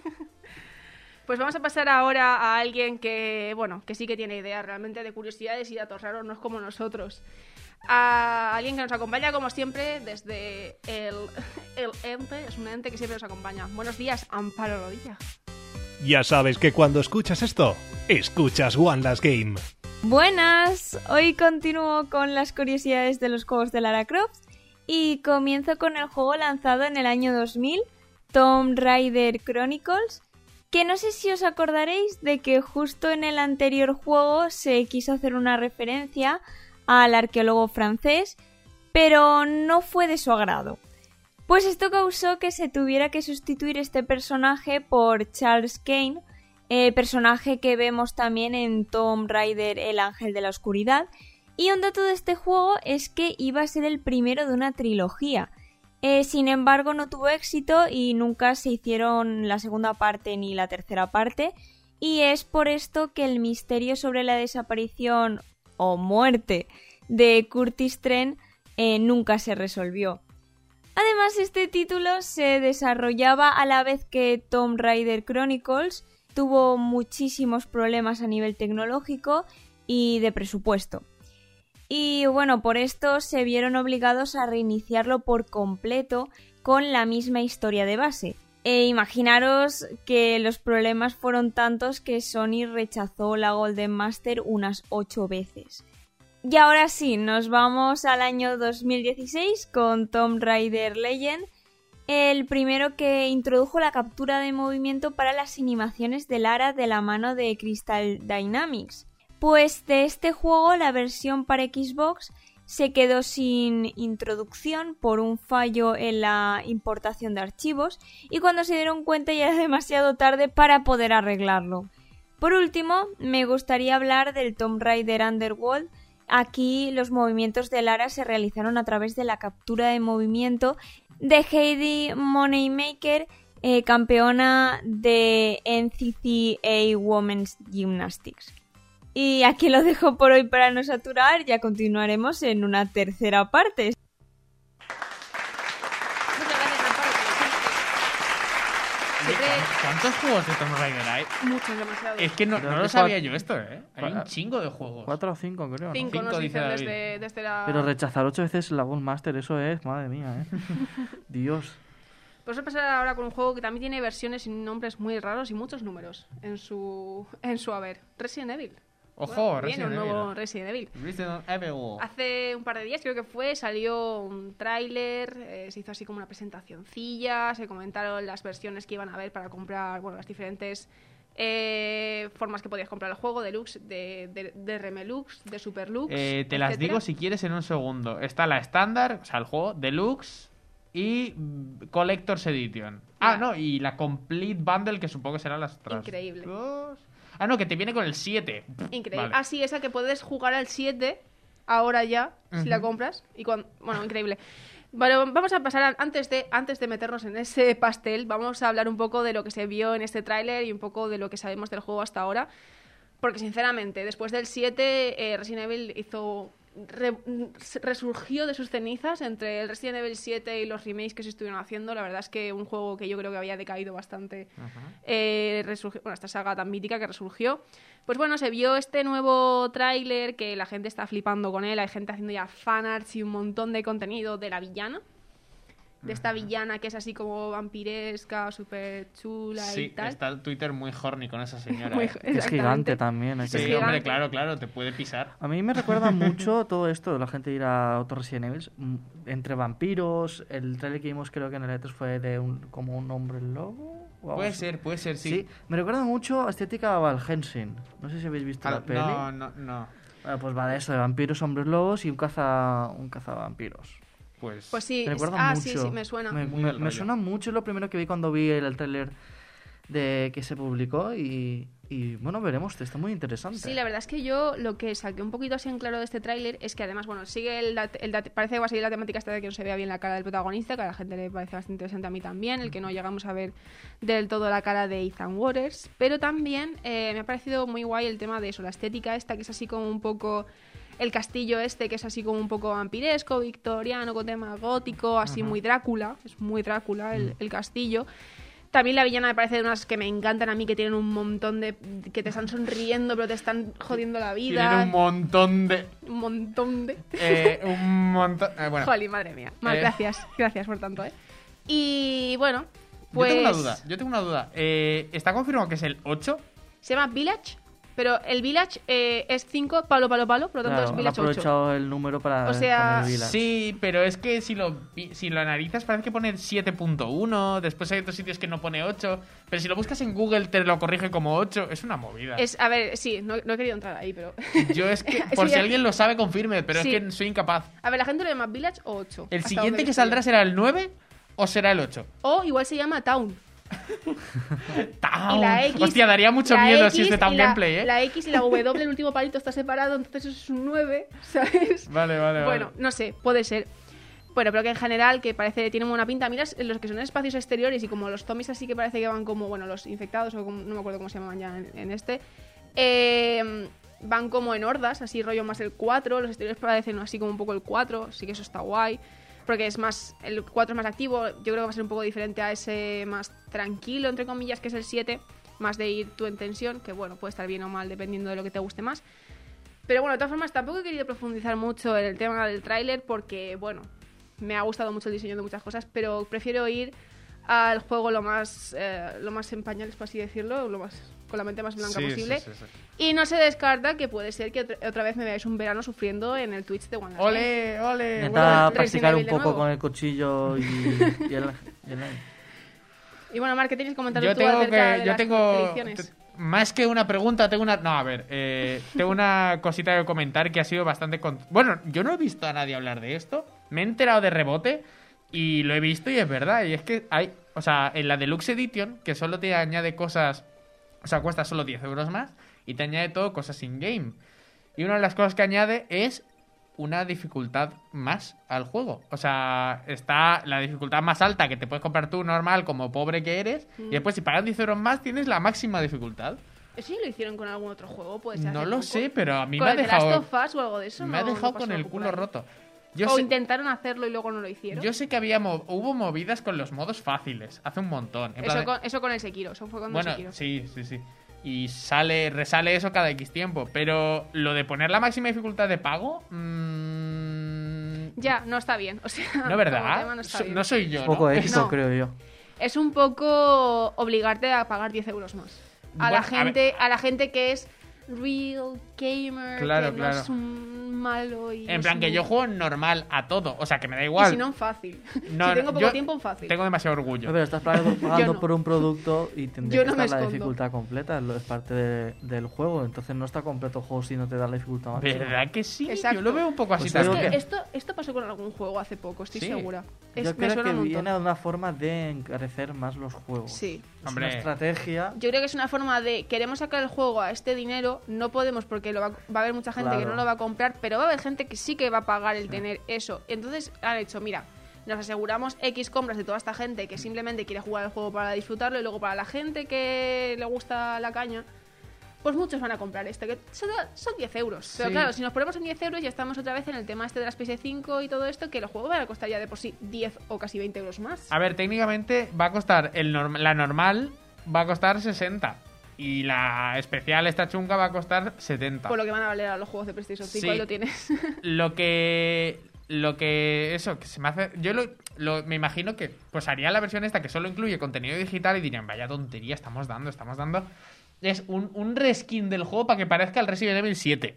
Pues vamos a pasar ahora a alguien que, bueno, que sí que tiene ideas realmente de curiosidades y datos raros, no es como nosotros. A alguien que nos acompaña, como siempre, desde el ente, es un ente que siempre nos acompaña. Buenos días, Amparo Rodilla. Ya sabes que cuando escuchas esto, escuchas One Last Game. Buenas, hoy continúo con las curiosidades de los juegos de Lara Croft y comienzo con el juego lanzado en el año 2000, Tomb Raider Chronicles, que no sé si os acordaréis de que justo en el anterior juego se quiso hacer una referencia al arqueólogo francés, pero no fue de su agrado. Pues esto causó que se tuviera que sustituir este personaje por Charles Kane, personaje que vemos también en Tomb Raider El Ángel de la Oscuridad, y un dato de este juego es que iba a ser el primero de una trilogía. Sin embargo, no tuvo éxito y nunca se hicieron la segunda parte ni la tercera parte, y es por esto que el misterio sobre la desaparición o muerte de Curtis Trent nunca se resolvió. Además, este título se desarrollaba a la vez que Tomb Raider Chronicles, tuvo muchísimos problemas a nivel tecnológico y de presupuesto. Y bueno, por esto se vieron obligados a reiniciarlo por completo con la misma historia de base. Imaginaros que los problemas fueron tantos que Sony rechazó la Golden Master unas 8 veces. Y ahora sí, nos vamos al año 2016 con Tomb Raider Legend, el primero que introdujo la captura de movimiento para las animaciones de Lara de la mano de Crystal Dynamics. Pues de este juego la versión para Xbox se quedó sin introducción por un fallo en la importación de archivos y cuando se dieron cuenta ya era demasiado tarde para poder arreglarlo. Por último, me gustaría hablar del Tomb Raider Underworld. Aquí los movimientos de Lara se realizaron a través de la captura de movimiento de Heidi Moneymaker, campeona de NCCA Women's Gymnastics. Y aquí lo dejo por hoy para no saturar, ya continuaremos en una tercera parte. Muchas gracias, Amparo. siempre ¿Cuántos juegos de Tomb Raider hay? muchos, demasiados. Es que no Creo lo que sabía yo esto, ¿eh? Hay un Cua- chingo de juegos. 4 o 5, creo, ¿no? 5 Cinco, nos dice dicen David. desde la... Pero rechazar 8 veces la Gold Master, eso es, madre mía, ¿eh? Dios. Pues vamos a pasar ahora con un juego que también tiene versiones y nombres muy raros y muchos números en su haber. Resident Evil. Ojo, Bueno, Resident viene un nuevo Evil. Resident Evil. Resident Evil. Hace un par de días, creo que fue, salió un tráiler, se hizo así como una presentacioncilla, se comentaron las versiones que iban a haber para comprar, bueno, las diferentes formas que podías comprar el juego, Deluxe, de Remelux, de Superlux, Te las etcétera. digo si quieres en un segundo. Está la estándar, o sea, el juego Deluxe y Collector's Edition. Ah, Ya. no, y la Complete Bundle, que supongo que serán las otras Increíble. dos. Ah, no, que te viene con el 7. Increíble. Vale. Ah, sí, esa que puedes jugar al 7 ahora ya, si la Ujú. compras. Bueno, increíble. Bueno, vamos a pasar antes de meternos en ese pastel, vamos a hablar un poco de lo que se vio en este tráiler y un poco de lo que sabemos del juego hasta ahora. Porque, sinceramente, después del 7, Resident Evil resurgió de sus cenizas entre el Resident Evil 7 y los remakes que se estuvieron haciendo. La verdad es que un juego que yo creo que había decaído bastante, esta saga tan mítica que resurgió. Pues bueno, se vio este nuevo tráiler que la gente está flipando con él. Hay gente haciendo ya fanarts y un montón de contenido de la villana. De esta villana que es así como vampiresca, súper chula y Sí, tal. está el Twitter muy horny con esa señora. Muy- ¿eh? Es exactamente. gigante también. Hay que Sí, Es decirlo. hombre, gigante. claro, te puede pisar. A mí me recuerda mucho todo esto de la gente ir a otros Resident Evil entre vampiros. El trailer que vimos creo que en el E3 fue de como un hombre lobo. o algo Puede así. ser, sí. Sí, me recuerda mucho a estética Val Helsing. No sé si habéis visto la peli. No. Bueno, pues va de eso, de vampiros, hombres lobos y un cazavampiros. Pues sí, Me recuerda mucho. sí, me suena. Muy del Me rollo. suena mucho, es lo primero que vi cuando vi el tráiler de que se publicó y bueno, veremos, está muy interesante. Sí, la verdad es que yo lo que saqué un poquito así en claro de este tráiler es que además, bueno, sigue parece que va a seguir la temática esta de que no se vea bien la cara del protagonista, que a la gente le parece bastante interesante, a mí también, el que no llegamos a ver del todo la cara de Ethan Waters, pero también me ha parecido muy guay el tema de eso, la estética esta que es así como un poco... El castillo este, que es así como un poco vampiresco, victoriano, con tema gótico, así muy Drácula. Es muy Drácula el castillo. También la villana me parece de unas que me encantan a mí, que tienen un montón de... que te están sonriendo, pero te están jodiendo la vida. tienen un montón de... Un montón de... bueno, Jolly, madre mía. Mal, gracias. Gracias por tanto, ¿eh? Y bueno, pues... yo tengo una duda. ¿Está confirmado que es el 8? Se llama Village, pero el Village es 5, palo, por lo tanto Claro, es han Village 8. aprovechado el número para O sea, poner Village. Sí, pero es que si lo analizas parece que pone 7.1, después hay otros sitios que no pone 8, pero si lo buscas en Google te lo corrige como 8, es una movida. A ver, sí, no he querido entrar ahí, pero... Yo es que, Es por que si ya- alguien lo sabe, confirme, pero Sí. es que soy incapaz. A ver, ¿la gente lo llama Village o 8? ¿El Hasta siguiente donde que he saldrá visto será el 9 o será el 8? yo. O igual se llama Town. ¡Town! Y la X... Hostia, daría mucho la miedo X si es de Town y la- Gameplay, ¿eh? La X y la W, el último palito está separado, entonces eso es un 9, ¿sabes? Vale. Bueno, no sé, puede ser. Bueno, pero que en general que parece tiene buena pinta. Miras los que son espacios exteriores y como los zombies así que parece que van como, bueno, los infectados o no me acuerdo cómo se llamaban ya en este. Van como en hordas, así rollo más el 4. Los exteriores parecen así como un poco el 4, sí que eso está guay. Porque es más, el 4 es más activo, yo creo que va a ser un poco diferente a ese más tranquilo, entre comillas, que es el 7. Más de ir tú en tensión, que bueno, puede estar bien o mal dependiendo de lo que te guste más. Pero bueno, de todas formas, tampoco he querido profundizar mucho en el tema del tráiler porque, bueno, me ha gustado mucho el diseño de muchas cosas, pero prefiero ir al juego lo más en pañales, por así decirlo, con la mente más blanca posible. Sí. Y no se descarta que puede ser que otra vez me veáis un verano sufriendo en el Twitch de One Last Game. ¡Ole! Intenta Resident practicar Evil un de poco nuevo. con el cuchillo y el... Y bueno, Marc, ¿qué tienes que comentar Yo tú acerca de yo las tengo ediciones? más que una pregunta, tengo una... No, a ver, tengo una cosita que comentar que ha sido bastante... Bueno, yo no he visto a nadie hablar de esto, me he enterado de rebote y lo he visto y es verdad, y es que hay... O sea, en la Deluxe Edition, que solo te añade cosas... O sea, cuesta solo 10 euros más y te añade todo cosas in-game. Y una de las cosas que añade es una dificultad más al juego. O sea, está la dificultad más alta que te puedes comprar tú normal como pobre que eres. Y después si pagas 10 euros más tienes la máxima dificultad. ¿Eso ya lo hicieron con algún otro juego? Puede ser No hace lo poco. sé, pero a mí ¿Con me ha el de Last dejado... of Us o algo de eso? Me ha no dejado pasó con el algo culo por ahí. roto. Yo o sé, intentaron hacerlo y luego no lo hicieron. yo sé que hubo movidas con los modos fáciles, hace un montón. En plan de- Eso con el Sekiro, eso fue con el bueno, Sekiro. sí. Y resale eso cada X tiempo. Pero lo de poner la máxima dificultad de pago... Ya, no está bien. O sea, no, como ¿verdad? tema no está bien. No soy yo, Un poco ¿no? ético, No. creo yo. Es un poco obligarte a pagar 10 euros más. A la Bueno, gente que es real gamer, Claro, que claro. no es un malo y En es plan, que un- yo juego normal a todo. O sea, que me da Y igual. si no, en fácil. No, si tengo poco yo tiempo, en fácil. Tengo demasiado orgullo. Pero estás pagando no. por un producto y Yo tendría que no me estar la escondo. dificultad completa. Es parte del juego. Entonces no está completo el juego si no te da la dificultad máxima. ¿Verdad que sí? Exacto. Yo lo veo un poco así Pues Es también. que esto pasó con algún juego hace poco, estoy Sí. segura. Yo Me creo suena que un montón. viene de una forma de encarecer más los juegos. Sí. Es Hombre. una estrategia. Yo creo que es una forma de queremos sacar el juego a este dinero, no podemos porque va a haber mucha gente que Claro. no lo va a comprar, pero va a haber gente que sí que va a pagar el tener eso. Entonces han hecho, mira, nos aseguramos X compras de toda esta gente que simplemente quiere jugar el juego para disfrutarlo y luego para la gente que le gusta la caña, pues muchos van a comprar esto, que son 10 euros. Pero Sí. claro, si nos ponemos en 10 euros ya estamos otra vez en el tema este de las PS5 y todo esto, que los juegos van a costar ya de por sí 10 o casi 20 euros más. A ver, técnicamente va a costar la normal va a costar 60 y la especial esta chunga va a costar 70. Por lo que van a valer a los juegos de PlayStation 5, Sí. ahí lo tienes. Lo que eso que se me hace, yo me imagino que pues haría la versión esta que solo incluye contenido digital y dirían, vaya tontería, estamos dando. Es un reskin del juego para que parezca el Resident Evil 7.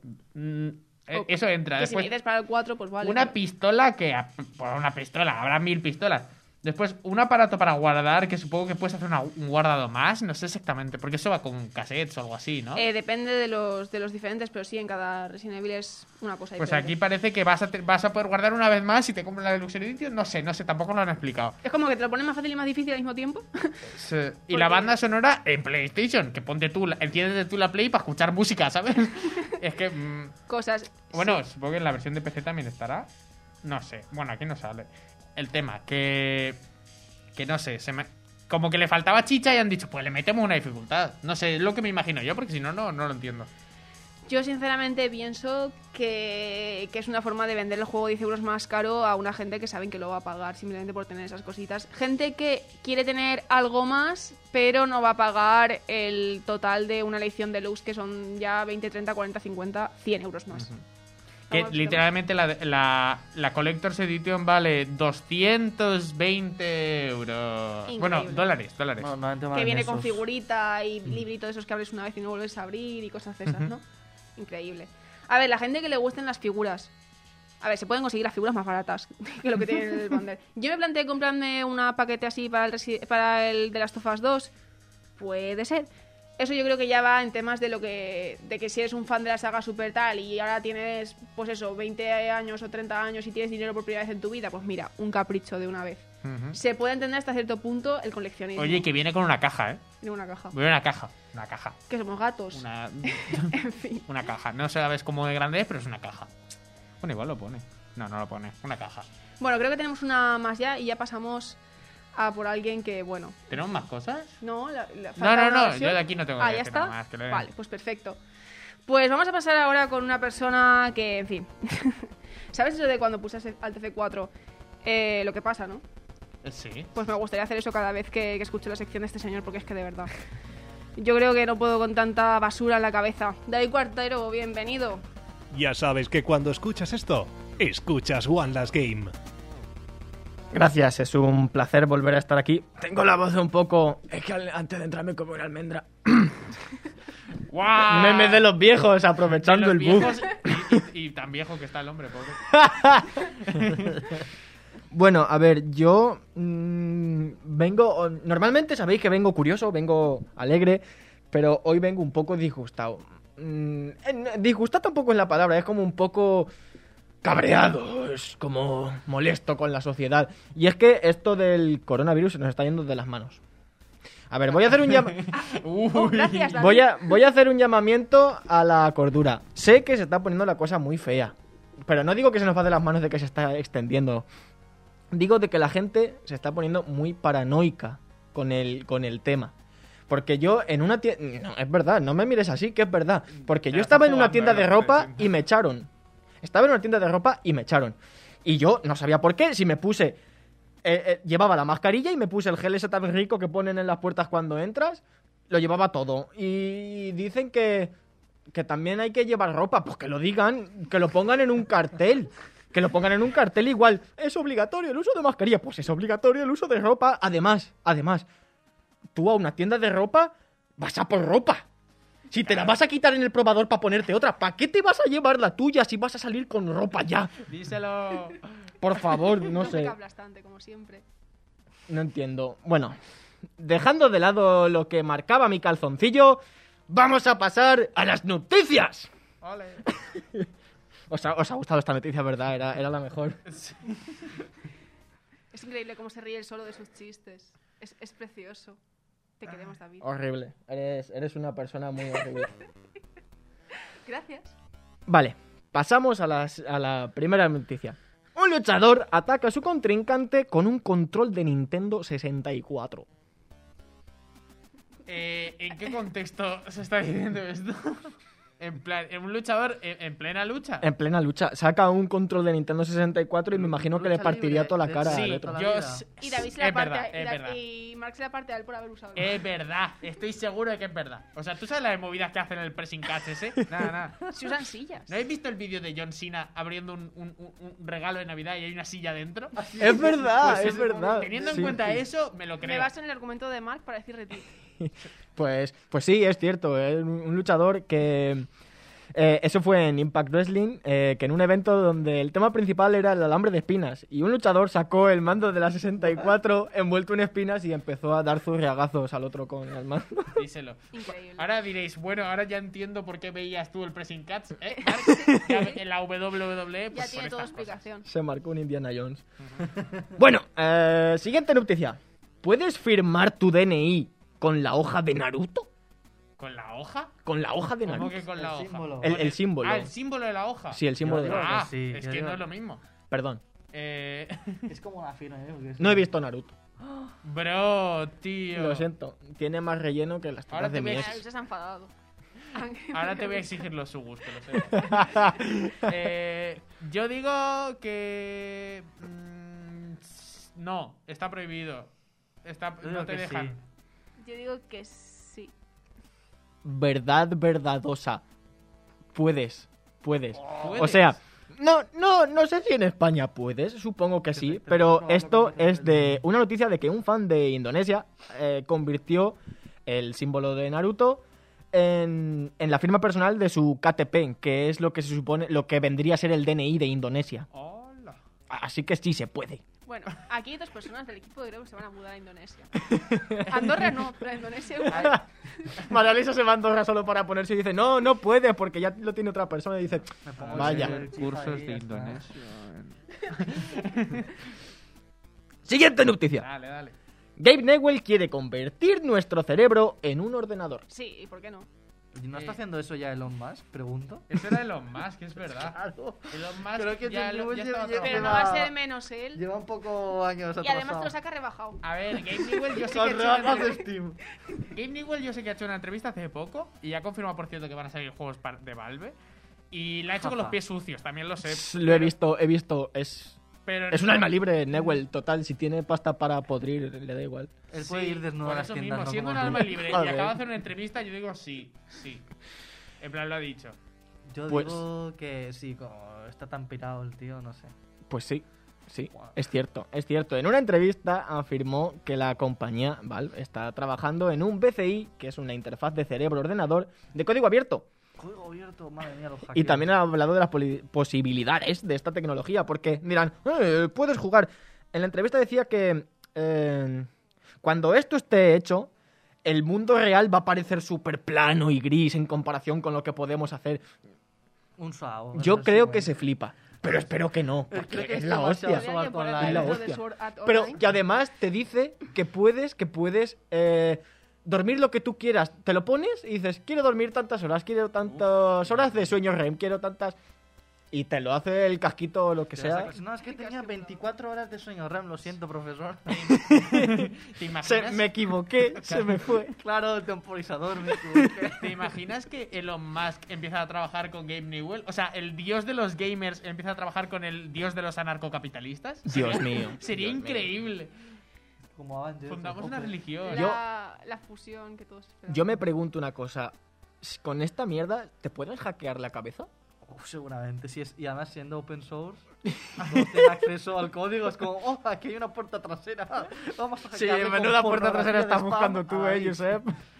Eso entra. Que si me Después dices para el 4, pues vale. una pistola por una pistola, habrá 1000 pistolas. Después, un aparato para guardar, que supongo que puedes hacer un guardado más, no sé exactamente, porque eso va con cassettes o algo así, ¿no? Depende de los diferentes, pero sí, en cada Resident Evil es una cosa Pues diferente. aquí parece que vas a poder guardar una vez más si te compras la Deluxe Edition, no sé, tampoco lo han explicado. Es como que te lo ponen más fácil y más difícil al mismo tiempo. Sí. Y Porque- la banda sonora en PlayStation, que enciendes tú la Play para escuchar música, ¿sabes? Es que, Cosas. bueno, supongo que en la versión de PC también estará. No sé, bueno, aquí no sale. El tema, que no sé, como que le faltaba chicha y han dicho, pues le metemos una dificultad. No sé, es lo que me imagino yo, porque si no, no lo entiendo. Yo sinceramente pienso que es una forma de vender el juego 10 euros más caro a una gente que saben que lo va a pagar simplemente por tener esas cositas. Gente que quiere tener algo más, pero no va a pagar el total de una edición deluxe, que son ya 20, 30, 40, 50, 100 euros más. Que Vamos, literalmente la Collector's Edition vale 220 euros. Increíble. Bueno, dólares. No, normalmente Que valen viene con esos. figurita y librito de esos que abres una vez y no vuelves a abrir y cosas de esas, ¿no? Increíble. A ver, la gente que le gusten las figuras. A ver, se pueden conseguir las figuras más baratas que lo que tiene el bundle. Yo me planteé comprarme una paquete así para el de Last of Us 2. Puede ser. Eso yo creo que ya va en temas de que si eres un fan de la saga super tal y ahora tienes, pues eso, 20 años o 30 años y tienes dinero por primera vez en tu vida, pues mira, un capricho de una vez. Ujú. Se puede entender hasta cierto punto el coleccionismo. Oye, que viene con una caja, ¿eh? En una caja. Viene una caja. Que somos gatos. Una, En fin. una caja. No sabes cómo de grande es, pero es una caja. Bueno, igual lo pone. No lo pone. Una caja. Bueno, creo que tenemos una más ya y ya pasamos a por alguien que, bueno... ¿Tenemos más cosas? No, No. falta una versión. Yo de aquí no tengo que Ah, ¿ya decir está? nada más, que lo den. Vale, pues perfecto. Pues vamos a pasar ahora con una persona que, en fin... ¿Sabes eso de cuando pulsas al TF4 lo que pasa, no? Sí. Pues me gustaría hacer eso cada vez que escucho la sección de este señor, porque es que de verdad... Yo creo que no puedo con tanta basura en la cabeza. David Cuartero, bienvenido. Ya sabes que cuando escuchas esto, escuchas One Last Game. Gracias, es un placer volver a estar aquí. Tengo la voz un poco... Es que antes de entrar me comí una almendra. ¡Guau! Memes de los viejos, aprovechando De el los bug. viejos y tan viejo que está el hombre, pobre. Bueno, a ver, yo vengo... Normalmente sabéis que vengo curioso, vengo alegre, pero hoy vengo un poco disgustado. Disgustado tampoco es la palabra, es como un poco cabreado, es como molesto con la sociedad. Y es que esto del coronavirus se nos está yendo de las manos. A ver, voy a hacer un Oh, gracias, David. voy a hacer un llamamiento a la cordura. Sé que se está poniendo la cosa muy fea, pero no digo que se nos va de las manos de que se está extendiendo. Digo de que la gente se está poniendo muy paranoica con el tema. Porque yo en una tienda... No, es verdad, no me mires así, que es verdad. Porque yo Pero estaba está en una jugando, tienda de ¿no? ropa y me echaron. Estaba en una tienda de ropa y me echaron. Y yo no sabía por qué, si me puse... llevaba la mascarilla y me puse el gel ese tan rico que ponen en las puertas cuando entras. Lo llevaba todo. Y dicen que también hay que llevar ropa. Pues que lo digan, que lo pongan en un cartel. Que lo pongan en un cartel igual. Es obligatorio el uso de mascarilla. Pues es obligatorio el uso de ropa. Además, tú a una tienda de ropa vas a por ropa. Si te la vas a quitar en el probador para ponerte otra, ¿para qué te vas a llevar la tuya si vas a salir con ropa ya? Díselo. Por favor, no sé. Aplastante, como siempre. No entiendo. Bueno, dejando de lado lo que marcaba mi calzoncillo, vamos a pasar a las noticias. Ole. Os ha gustado esta noticia, ¿verdad? Era la mejor. Es increíble cómo se ríe él solo de sus chistes. Es precioso. Te queremos, David. Horrible. Eres una persona muy horrible. Gracias. Vale, pasamos a la primera noticia. Un luchador ataca a su contrincante con un control de Nintendo 64. ¿En qué contexto se está diciendo esto? En plan, un luchador en plena lucha. En plena lucha. Saca un control de Nintendo 64 y me imagino que le Lucha partiría libre, toda la de- cara Sí, al otro. toda la yo... vida. Y David se la es parte verdad, a, es verdad. y Mark se la parte a él por haber usado. Es verdad, estoy seguro de que es verdad. O sea, ¿tú sabes las movidas que hacen en el pressing catch ese? Nada. Se usan sillas. ¿No habéis visto el vídeo de John Cena abriendo un regalo de Navidad y hay una silla dentro? Es verdad, Pues es verdad. Teniendo en Sí. cuenta eso, me lo Me creo. baso en el argumento de Mark para decir retiro. Pues sí, es cierto. Es un luchador que... eso fue en Impact Wrestling, que en un evento donde el tema principal era el alambre de espinas. Y un luchador sacó el mando de la 64 envuelto en espinas y empezó a dar sus reagazos al otro con el mando. Díselo. Increíble. Ahora diréis, bueno, ahora ya entiendo por qué veías tú el pressing catch, ¿eh, Mark? Ya en la WWE, pues Ya por tiene estas toda cosas. explicación. Se marcó un Indiana Jones. Bueno, siguiente noticia. ¿Puedes firmar tu DNI con la hoja de Naruto? ¿Con la hoja? Con la hoja de ¿Cómo Naruto. que con la El hoja? símbolo. El símbolo. Ah, el símbolo de la hoja. Sí, el símbolo de Yo la digo hoja. Ah, que sí, es yo que digo- no es lo mismo. Perdón, Es como la firma, ¿eh? Porque es- no he visto Naruto. Bro, tío. Lo siento, tiene más relleno que las Ahora tetas te de mi voy a- ex. Se ha enfadado. Ahora te voy a exigir los subus, que lo sé. Yo digo que... no, está prohibido. Yo digo No te que dejan. sí. Yo digo que sí. Verdad verdadosa. Puedes. ¿Puedes? O sea, no sé si en España puedes, supongo que sí, te pero estoy esto probando con es de una noticia de que un fan de Indonesia convirtió el símbolo de Naruto en la firma personal de su KTP, que es lo que se supone, lo que vendría a ser el DNI de Indonesia. Hola. Así que sí se puede. Bueno, aquí hay 2 personas del equipo de creo que se van a mudar a Indonesia. Andorra no, pero a Indonesia igual. María Luisa se va a Andorra solo para ponerse y dice, no puede porque ya lo tiene otra persona y dice, Me pongo vaya. el chip Cursos ahí, de ya está. Indonesia. Siguiente noticia. Dale. Gabe Newell quiere convertir nuestro cerebro en un ordenador. Sí, ¿y por qué no? ¿No está haciendo eso ya Elon Musk? Pregunto. Eso era Elon Musk, es verdad. Claro. Elon Musk Creo que ya, ese lo, Newell ya estaba lleva- Pero no trabajando. va a ser menos él. Lleva un poco años Y además te lo atrasado. saca rebajado. A ver, Gabe Newell yo sé que ha Las hecho una rebajas de entrevista- Steam. Gabe Newell yo sé que ha hecho una entrevista hace poco y ha confirmado, por cierto, que van a salir juegos de Valve. Y la ha hecho con los Jaja. pies sucios, también lo sé. Lo he visto, Pero es un alma libre Newell, total, si tiene pasta para podrir, le da igual. Él puede ir desnudo a por las eso tiendas. mismo, no siendo un como alma tú. libre y Joder. acaba de hacer una entrevista, yo digo sí. En plan, lo ha dicho. Yo Pues- digo que sí, como está tan pirado el tío, no sé. Pues sí, es cierto. En una entrevista afirmó que la compañía Valve está trabajando en un BCI, que es una interfaz de cerebro-ordenador, de código abierto. Código abierto, madre mía, los Y hackeos. también ha hablado de las posibilidades de esta tecnología, porque dirán, puedes jugar. En la entrevista decía que cuando esto esté hecho, el mundo real va a parecer súper plano y gris en comparación con lo que podemos hacer. Un SAO. Yo eso creo sí, que ¿eh? se flipa, pero espero que no, Creo porque que es es la demasiado hostia. Sword ¿Podría Online. Es la alguien poner hostia. dentro de Sword Art Pero Online? que además te dice que puedes dormir lo que tú quieras. Te lo pones y dices, quiero dormir tantas horas, quiero tantas horas de sueño REM, quiero tantas... y te lo hace el casquito o lo que Te sea. sacas- No, es que tenía 24 horas de sueño REM, lo siento, profesor. ¿Te imaginas? Me equivoqué, se me fue. Claro, temporizador, me equivoqué. ¿Te imaginas que Elon Musk empieza a trabajar con Gabe Newell? O sea, el dios de los gamers empieza a trabajar con el dios de los anarcocapitalistas. Dios mío. Sería Dios mío. increíble. Como Avengers, Fundamos un una poco. religión. La fusión que todos esperamos. Yo me pregunto una cosa. ¿Con esta mierda te pueden hackear la cabeza? Seguramente, sí es, y además siendo open source, no tiene acceso al código, es como, oh, aquí hay una puerta trasera, vamos a Sí, hackearle con menuda puerta pornografía trasera de estás spam. buscando tú, Ahí. Josep.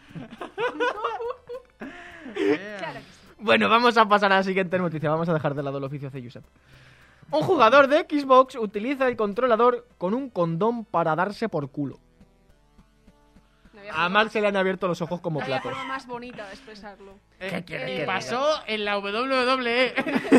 Yeah. Claro que sí. Bueno, vamos a pasar a la siguiente noticia. Vamos a dejar de lado el oficio de Josep. Un jugador de Xbox utiliza el controlador con un condón para darse por culo. No había A forma Mark más- se le han abierto los ojos como no había platos. forma más bonita de expresarlo. ¿Qué quieres Y que pasó en la WWE.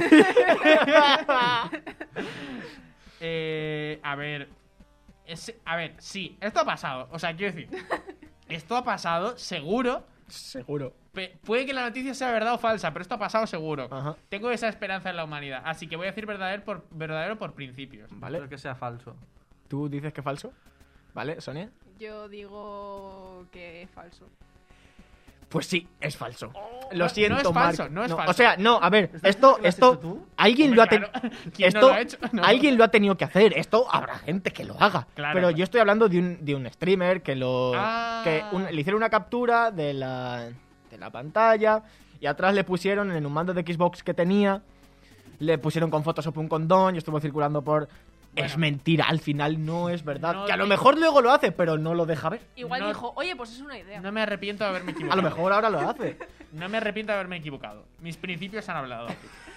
A ver. A ver, sí, esto ha pasado. O sea, quiero decir, esto ha pasado, seguro. Seguro. Puede que la noticia sea verdad o falsa, pero esto ha pasado seguro. Ajá. Tengo esa esperanza en la humanidad. Así que voy a decir verdadero por principios. ¿Vale? Espero que sea falso. ¿Tú dices que es falso? ¿Vale, Sonia? Yo digo que es falso. Pues sí, es falso. no Lo siento, es falso, Mark. no es falso. O sea, no, a ver, ¿Estás esto, seguro que lo has hecho tú? alguien Hombre, lo ha claro. ¿Quién no esto, lo ha hecho? No. alguien lo ha tenido que hacer. Esto habrá gente que lo haga. Claro, pero claro. yo estoy hablando de un streamer que Ah. le hicieron una captura de la pantalla y atrás le pusieron en un mando de Xbox que tenía, le pusieron con Photoshop un condón y estuvo circulando por... Bueno. Es mentira, al final no es verdad. No que a lo te- mejor luego lo hace, pero no lo deja ver. Igual No- dijo, oye, pues es una idea. No me arrepiento de haberme A equivocado. lo mejor ahora lo hace. No me arrepiento de haberme equivocado. Mis principios han hablado.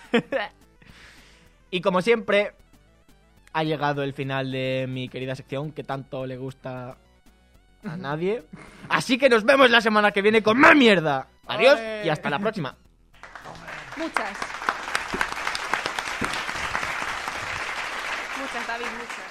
Y como siempre, ha llegado el final de mi querida sección que tanto le gusta a nadie. Así que nos vemos la semana que viene con más mierda. Adiós ¡Ole! y hasta la próxima. Muchas. Muchas, David, muchas.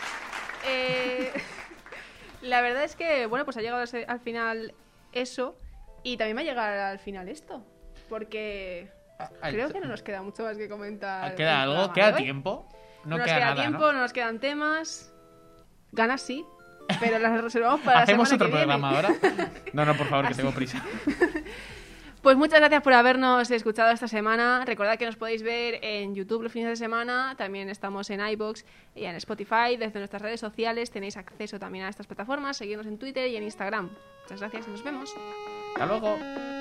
La verdad es que, bueno, pues ha llegado al final eso y también va a llegar al final esto. Porque creo que no nos queda mucho más que comentar. ¿Queda del algo? programa ¿Queda de hoy. tiempo? No nos queda queda nada, tiempo, ¿no? no nos quedan temas. Ganas sí, pero las reservamos para la ¿Hacemos semana otro que viene. programa ahora? No, por favor, que tengo prisa. Pues muchas gracias por habernos escuchado esta semana. Recordad que nos podéis ver en YouTube los fines de semana. También estamos en iVoox y en Spotify. Desde nuestras redes sociales tenéis acceso también a estas plataformas. Seguidnos en Twitter y en Instagram. Muchas gracias y nos vemos. Hasta luego.